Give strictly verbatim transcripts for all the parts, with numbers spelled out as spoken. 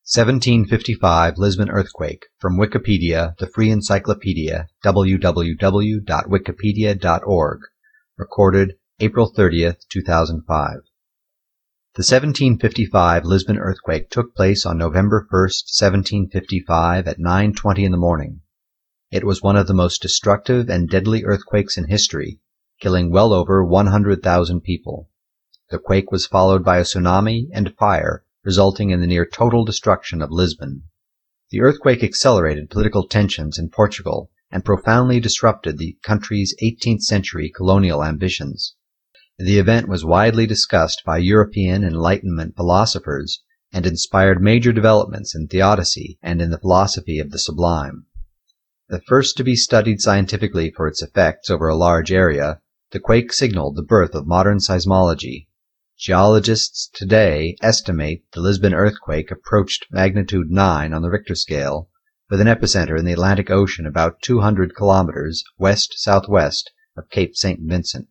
seventeen fifty-five Lisbon Earthquake, from Wikipedia, the free encyclopedia, w w w dot wikipedia dot org. Recorded April thirtieth, two thousand five. The seventeen fifty-five Lisbon earthquake took place on November first, seventeen fifty-five at nine twenty in the morning. It was one of the most destructive and deadly earthquakes in history, killing well over one hundred thousand people. The quake was followed by a tsunami and fire, resulting in the near total destruction of Lisbon. The earthquake accelerated political tensions in Portugal and profoundly disrupted the country's eighteenth century colonial ambitions. The event was widely discussed by European Enlightenment philosophers and inspired major developments in theodicy and in the philosophy of the sublime. The first to be studied scientifically for its effects over a large area, the quake signaled the birth of modern seismology. Geologists today estimate the Lisbon earthquake approached magnitude nine on the Richter scale, with an epicenter in the Atlantic Ocean about two hundred kilometers west-southwest of Cape Saint Vincent.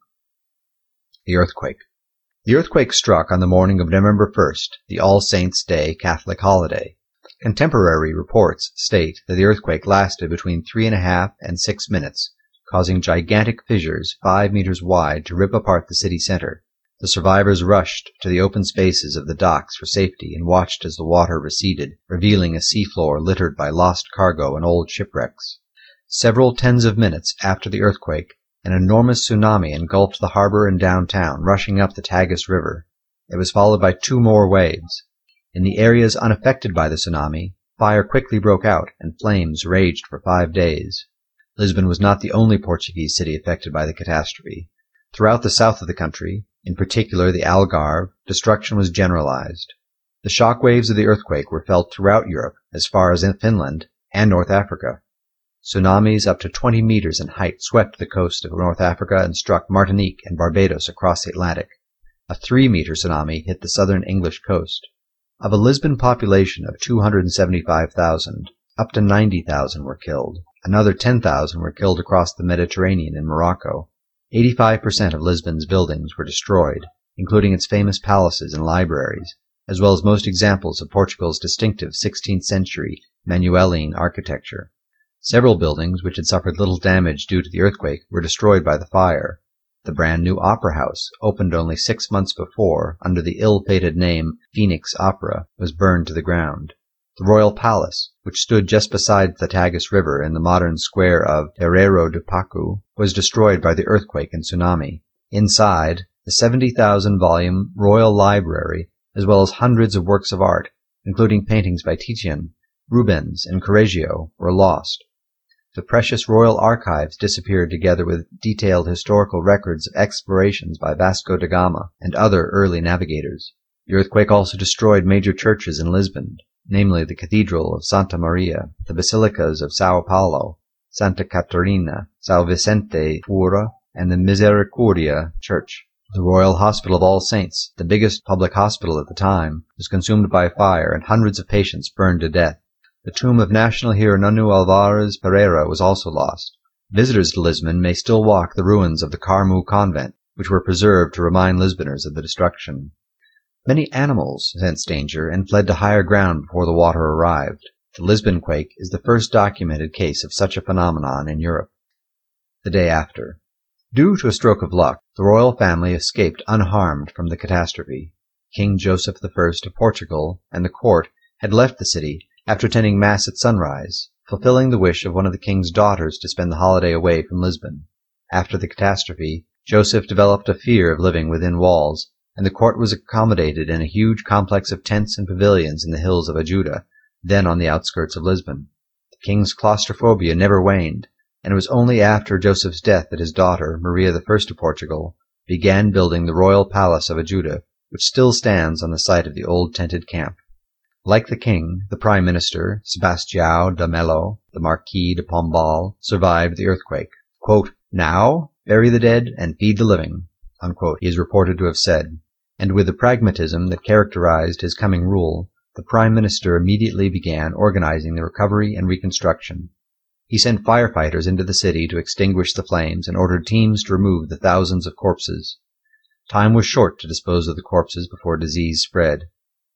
The earthquake. The earthquake struck on the morning of November first, the All Saints' Day Catholic holiday. Contemporary reports state that the earthquake lasted between three and a half and six minutes, causing gigantic fissures five meters wide to rip apart the city center. The survivors rushed to the open spaces of the docks for safety and watched as the water receded, revealing a seafloor littered by lost cargo and old shipwrecks. Several tens of minutes after the earthquake, an enormous tsunami engulfed the harbor and downtown, rushing up the Tagus River. It was followed by two more waves. In the areas unaffected by the tsunami, fire quickly broke out and flames raged for five days. Lisbon was not the only Portuguese city affected by the catastrophe. Throughout the south of the country, in particular the Algarve, destruction was generalized. The shock waves of the earthquake were felt throughout Europe, as far as in Finland and North Africa. Tsunamis up to twenty meters in height swept the coast of North Africa and struck Martinique and Barbados across the Atlantic. A three-meter tsunami hit the southern English coast. Of a Lisbon population of two hundred seventy-five thousand, up to ninety thousand were killed. Another ten thousand were killed across the Mediterranean in Morocco. eighty-five percent of Lisbon's buildings were destroyed, including its famous palaces and libraries, as well as most examples of Portugal's distinctive sixteenth century Manueline architecture. Several buildings which had suffered little damage due to the earthquake were destroyed by the fire. The brand-new Opera House, opened only six months before under the ill-fated name Phoenix Opera, was burned to the ground. The Royal Palace, which stood just beside the Tagus River in the modern square of Terreiro do Pacu, was destroyed by the earthquake and tsunami. Inside, the seventy thousand volume Royal Library, as well as hundreds of works of art, including paintings by Titian, Rubens, and Correggio, were lost. The precious royal archives disappeared together with detailed historical records of explorations by Vasco da Gama and other early navigators. The earthquake also destroyed major churches in Lisbon, namely the Cathedral of Santa Maria, the basilicas of Sao Paulo, Santa Catarina, São Vicente Fora, and the Misericordia Church. The Royal Hospital of All Saints, the biggest public hospital at the time, was consumed by fire and hundreds of patients burned to death. The tomb of national hero Nuno Alvares Pereira was also lost. Visitors to Lisbon may still walk the ruins of the Carmo convent, which were preserved to remind Lisboners of the destruction. Many animals sensed danger and fled to higher ground before the water arrived. The Lisbon quake is the first documented case of such a phenomenon in Europe. The day after. Due to a stroke of luck, the royal family escaped unharmed from the catastrophe. King Joseph the First of Portugal and the court had left the city after attending Mass at sunrise, fulfilling the wish of one of the king's daughters to spend the holiday away from Lisbon. After the catastrophe, Joseph developed a fear of living within walls, and the court was accommodated in a huge complex of tents and pavilions in the hills of Ajuda, then on the outskirts of Lisbon. The king's claustrophobia never waned, and it was only after Joseph's death that his daughter, Maria the First of Portugal, began building the royal palace of Ajuda, which still stands on the site of the old tented camp. Like the king, the prime minister, Sebastião de Mello, the Marquis de Pombal, survived the earthquake. Quote, "Now, bury the dead and feed the living," unquote, he is reported to have said. And with the pragmatism that characterized his coming rule, the prime minister immediately began organizing the recovery and reconstruction. He sent firefighters into the city to extinguish the flames and ordered teams to remove the thousands of corpses. Time was short to dispose of the corpses before disease spread.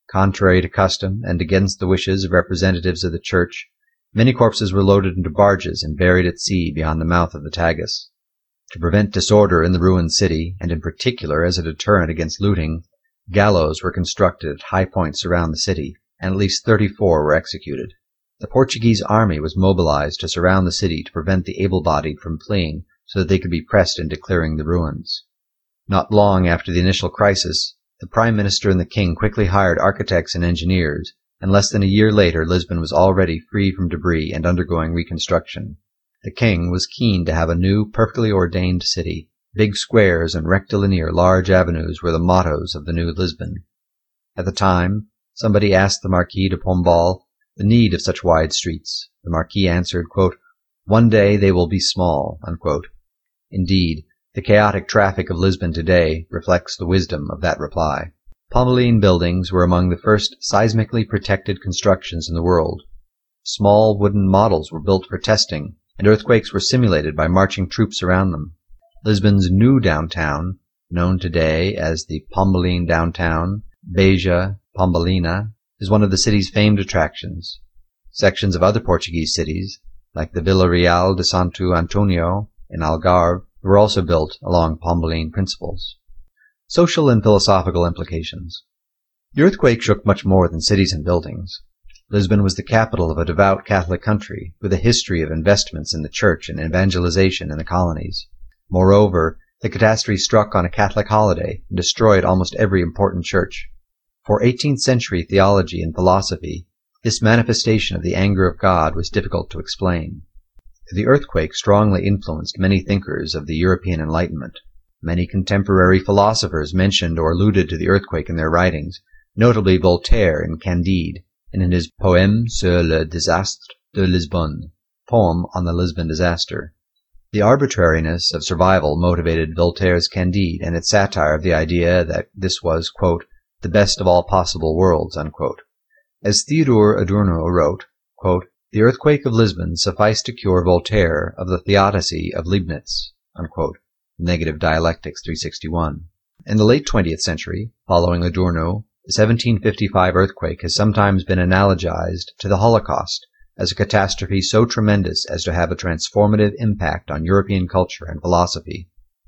Contrary to custom, and against the wishes of representatives of the church, many corpses were loaded into barges and buried at sea beyond the mouth of the Tagus. To prevent disorder in the ruined city, and in particular as a deterrent against looting, gallows were constructed at high points around the city, and at least thirty-four were executed. The Portuguese army was mobilized to surround the city to prevent the able-bodied from fleeing so that they could be pressed into clearing the ruins. Not long after the initial crisis, the Prime Minister and the King quickly hired architects and engineers, and less than a year later Lisbon was already free from debris and undergoing reconstruction. The King was keen to have a new, perfectly ordained city. Big squares and rectilinear large avenues were the mottos of the new Lisbon. At the time, somebody asked the Marquis de Pombal the need of such wide streets. The Marquis answered, quote, "One day they will be small." Unquote. Indeed, the chaotic traffic of Lisbon today reflects the wisdom of that reply. Pombaline buildings were among the first seismically protected constructions in the world. Small wooden models were built for testing, and earthquakes were simulated by marching troops around them. Lisbon's new downtown, known today as the Pombaline Downtown, Beja Pombalina, is one of the city's famed attractions. Sections of other Portuguese cities, like the Vila Real de Santo Antonio in Algarve, were also built along Pombaline principles. Social and philosophical implications. The earthquake shook much more than cities and buildings. Lisbon was the capital of a devout Catholic country, with a history of investments in the church and evangelization in the colonies. Moreover, the catastrophe struck on a Catholic holiday and destroyed almost every important church. For eighteenth century theology and philosophy, this manifestation of the anger of God was difficult to explain. The earthquake strongly influenced many thinkers of the European Enlightenment. Many contemporary philosophers mentioned or alluded to the earthquake in their writings, notably Voltaire in Candide, and in his Poème sur le désastre de Lisbonne, poem on the Lisbon disaster. The arbitrariness of survival motivated Voltaire's Candide and its satire of the idea that this was, quote, the best of all possible worlds, unquote. As Theodore Adorno wrote, quote, the earthquake of Lisbon sufficed to cure Voltaire of the theodicy of Leibniz, unquote. Negative Dialectics three sixty-one. In the late twentieth century, following Adorno, the seventeen fifty-five earthquake has sometimes been analogized to the Holocaust as a catastrophe so tremendous as to have a transformative impact on European culture and philosophy.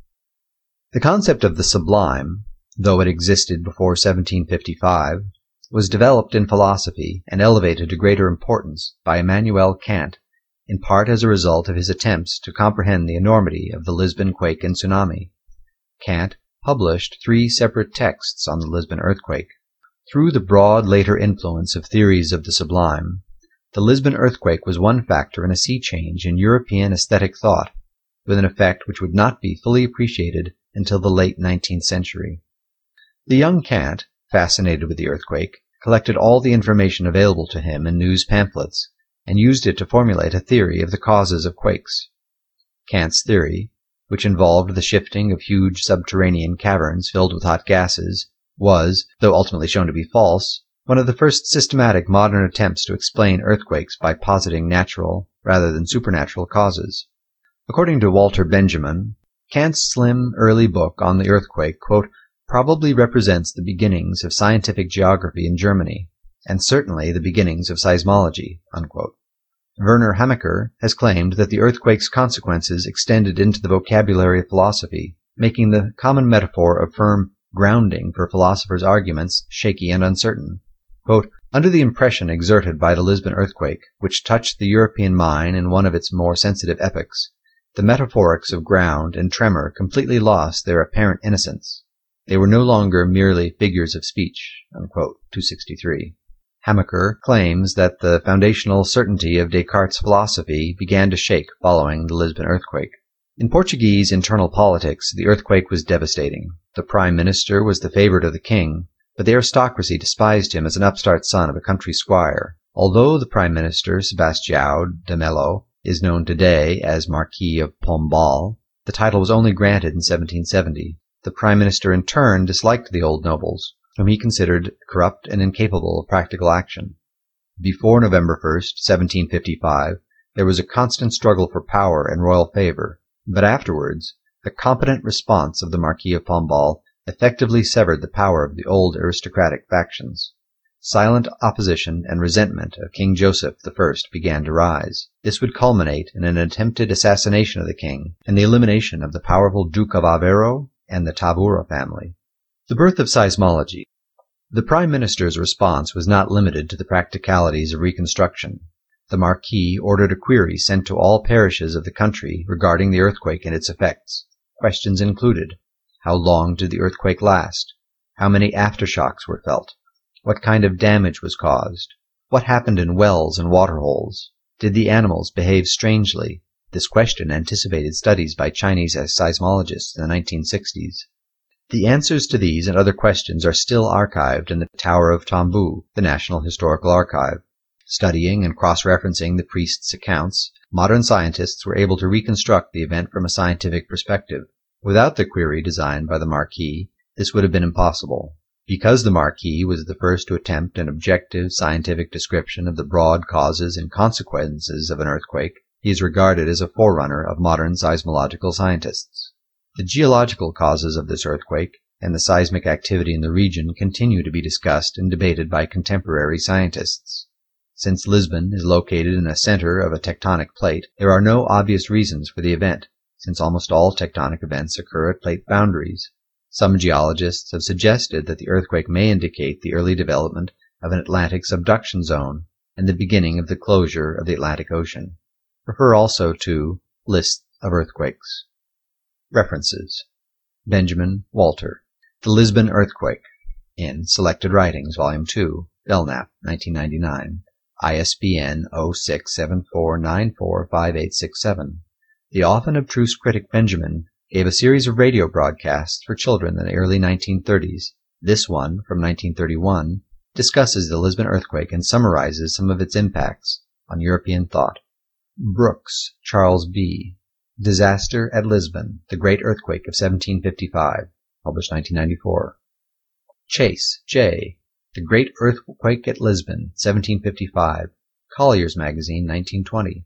The concept of the sublime, though it existed before seventeen fifty-five, was developed in philosophy and elevated to greater importance by Immanuel Kant, in part as a result of his attempts to comprehend the enormity of the Lisbon quake and tsunami. Kant published three separate texts on the Lisbon earthquake. Through the broad later influence of theories of the sublime, the Lisbon earthquake was one factor in a sea change in European aesthetic thought, with an effect which would not be fully appreciated until the late nineteenth century. The young Kant, fascinated with the earthquake, collected all the information available to him in news pamphlets, and used it to formulate a theory of the causes of quakes. Kant's theory, which involved the shifting of huge subterranean caverns filled with hot gases, was, though ultimately shown to be false, one of the first systematic modern attempts to explain earthquakes by positing natural rather than supernatural causes. According to Walter Benjamin, Kant's slim early book on the earthquake, quote, probably represents the beginnings of scientific geography in Germany, and certainly the beginnings of seismology, unquote. Werner Hamaker has claimed that the earthquake's consequences extended into the vocabulary of philosophy, making the common metaphor of firm grounding for philosophers' arguments shaky and uncertain. Quote, under the impression exerted by the Lisbon earthquake, which touched the European mind in one of its more sensitive epochs, the metaphorics of ground and tremor completely lost their apparent innocence. They were no longer merely figures of speech, unquote, two sixty-three. Hamaker claims that the foundational certainty of Descartes' philosophy began to shake following the Lisbon earthquake. In Portuguese internal politics, the earthquake was devastating. The prime minister was the favorite of the king, but the aristocracy despised him as an upstart son of a country squire. Although the prime minister, Sebastião de Mello, is known today as Marquis of Pombal, the title was only granted in seventeen seventy. The prime minister in turn disliked the old nobles, whom he considered corrupt and incapable of practical action. Before November first, seventeen fifty-five, there was a constant struggle for power and royal favor, but afterwards, the competent response of the Marquis of Pombal effectively severed the power of the old aristocratic factions. silent opposition and resentment of King Joseph the First began to rise. This would culminate in an attempted assassination of the king and the elimination of the powerful Duke of Aveiro and the Tabura family. The birth of seismology. The Prime Minister's response was not limited to the practicalities of reconstruction. The Marquis ordered a query sent to all parishes of the country regarding the earthquake and its effects. Questions included: how long did the earthquake last? How many aftershocks were felt? What kind of damage was caused? What happened in wells and waterholes? Did the animals behave strangely? This question anticipated studies by Chinese seismologists in the nineteen sixties. The answers to these and other questions are still archived in the Tower of Tambu, the National Historical Archive. Studying and cross-referencing the priests' accounts, modern scientists were able to reconstruct the event from a scientific perspective. Without the query designed by the Marquis, this would have been impossible. Because the Marquis was the first to attempt an objective scientific description of the broad causes and consequences of an earthquake, he is regarded as a forerunner of modern seismological scientists. The geological causes of this earthquake and the seismic activity in the region continue to be discussed and debated by contemporary scientists. Since Lisbon is located in the center of a tectonic plate, there are no obvious reasons for the event, since almost all tectonic events occur at plate boundaries. Some geologists have suggested that the earthquake may indicate the early development of an Atlantic subduction zone and the beginning of the closure of the Atlantic Ocean. Refer also to List of earthquakes. References: Benjamin Walter, The Lisbon Earthquake, in Selected Writings, Volume two, Belknap, nineteen ninety-nine, I S B N zero six seven four nine four five eight six seven. The often abstruse critic Benjamin gave a series of radio broadcasts for children in the early nineteen thirties. This one, from nineteen thirty-one, discusses the Lisbon earthquake and summarizes some of its impacts on European thought. Brooks, Charles B. Disaster at Lisbon, The Great Earthquake of seventeen fifty-five, published nineteen ninety-four. Chase, J. The Great Earthquake at Lisbon, seventeen fifty-five, Collier's Magazine, nineteen twenty.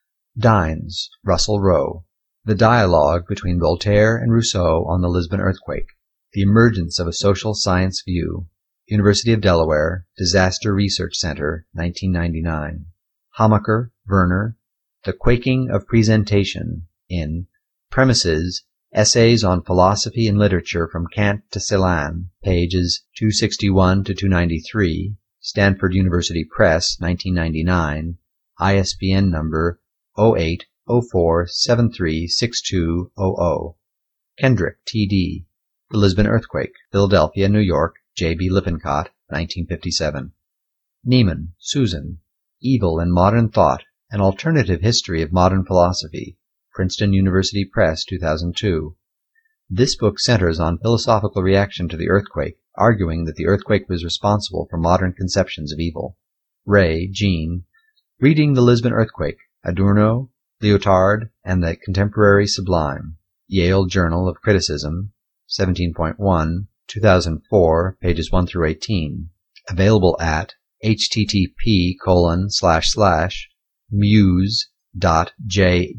Dines, Russell Rowe. The Dialogue Between Voltaire and Rousseau on the Lisbon Earthquake, The Emergence of a Social Science View, University of Delaware, Disaster Research Center, nineteen ninety-nine. Hamacher, Werner, The Quaking of Presentation, in Premises, Essays on Philosophy and Literature from Kant to Celan, pages two sixty-one to two ninety-three, Stanford University Press, nineteen ninety-nine, I S B N number zero eight zero four seven three six two zero zero. Kendrick, T D. The Lisbon Earthquake, Philadelphia, New York, J B Lippincott, nineteen fifty-seven. Neiman, Susan. Evil in Modern Thought, An Alternative History of Modern Philosophy, Princeton University Press, two thousand two. This book centers on philosophical reaction to the earthquake, arguing that the earthquake was responsible for modern conceptions of evil. Ray, Jean. Reading the Lisbon Earthquake, Adorno, Lyotard, and the Contemporary Sublime. Yale Journal of Criticism, seventeen point one, two thousand four, pages one through eighteen. Available at http colon slash slash muse dot jhu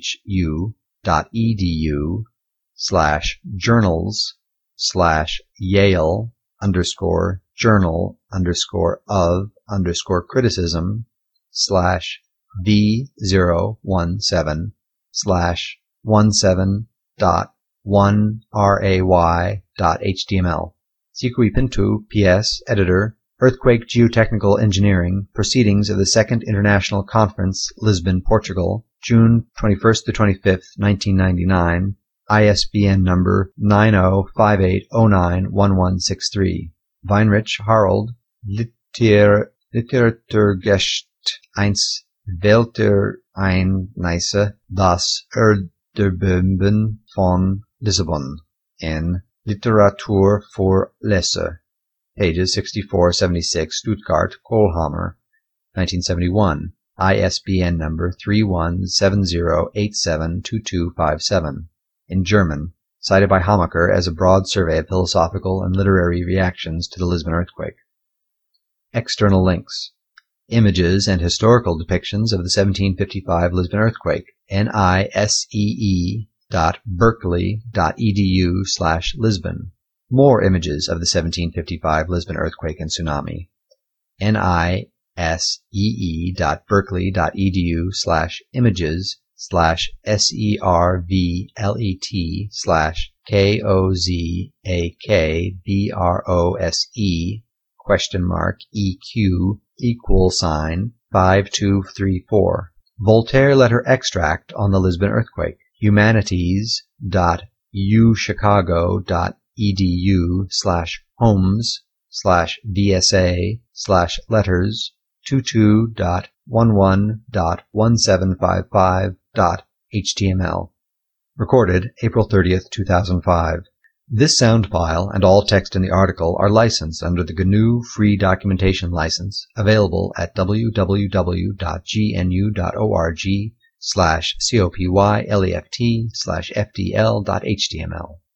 dot edu slash journals slash Yale underscore journal underscore of underscore criticism slash V zero one seven slash one seven dot one ray dot html. Sikui Pintu, P S, Editor, Earthquake Geotechnical Engineering, Proceedings of the Second International Conference, Lisbon, Portugal, June twenty-first to twenty-fifth, nineteen ninety-nine, I S B N number nine zero five eight zero nine one one six three. Weinrich, Harold, Liter Literaturgeschichte eins Weltvereinigte das Erdbeben von Lissabon, in Literatur für Leser, pages sixty-four seventy-six, Stuttgart, Kohlhammer, nineteen seventy-one, I S B N number three one seven zero eight seven two two five seven, in German, cited by Hamacher as a broad survey of philosophical and literary reactions to the Lisbon earthquake. External links. Images and historical depictions of the seventeen fifty-five Lisbon earthquake, nisee dot berkeley dot edu slash Lisbon. More images of the seventeen fifty-five Lisbon earthquake and tsunami. nisee.berkeley.edu slash images slash servlet slash kozakbrose question mark eq equal sign five two three four. Voltaire letter extract on the Lisbon earthquake. humanities.uchicago.edu slash homes slash vsa slash letters twenty-two dot eleven dot seventeen fifty-five dot h t m l. Recorded April thirtieth, two thousand five. This sound file and all text in the article are licensed under the G N U Free Documentation License, available at www.gnu.org slash copyleft slash fdl.html.